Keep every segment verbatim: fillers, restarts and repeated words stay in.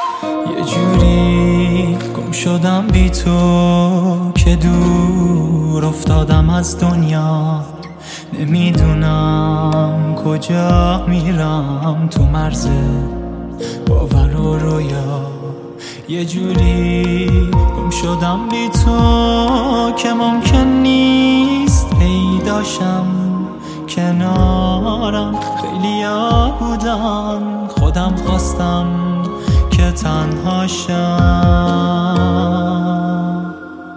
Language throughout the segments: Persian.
یه جوری گم شدم بی تو که دور افتادم از دنیا. نمیدونم کجا میرم تو مرز باور و رویا. یه جوری گم شدم بی تو که ممکن نیست پیداشم. کنارم خیلیا بودن، خودم خواستم که تنها شم.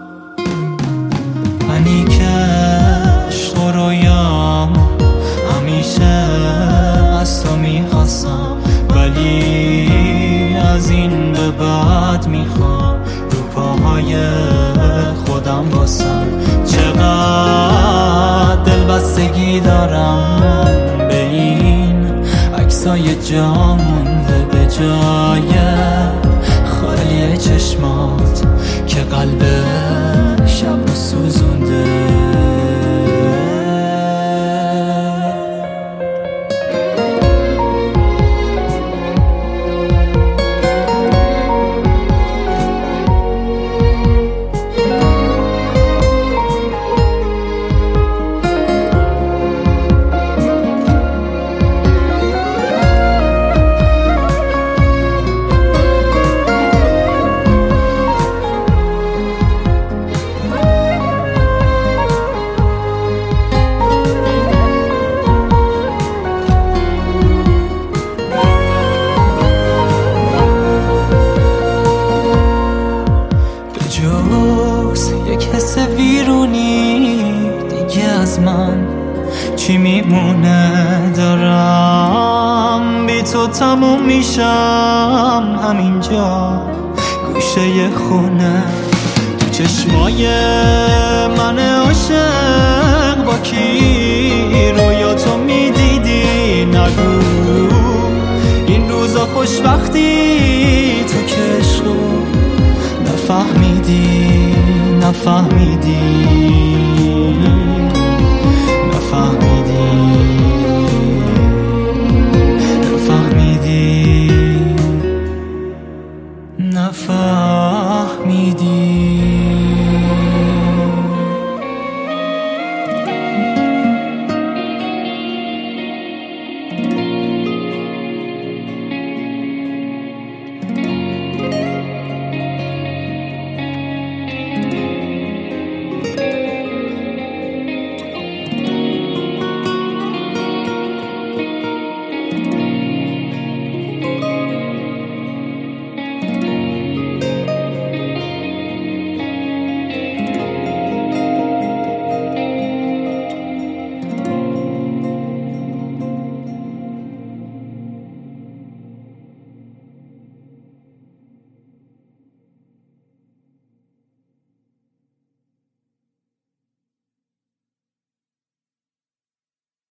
منی که عشق و رویام همیشه از تو میخواستم، ولی از این به بعد میخوام رو پاهای خودم باسم. چقدر دلبستگی دارم به این عکسای جا مونده به جای خالی چشمات که قلب شب رو سوزونده. جز یک حس ویرونی دیگه از من چی میمونه؟ دارم بی تو تموم میشم همینجا گوشه خونه. تو چشمای من عاشق با کی رویاتو میدیدی؟ نگو این روزا خوشبختی تو که عشقو نفهمیدی نفهمیدی.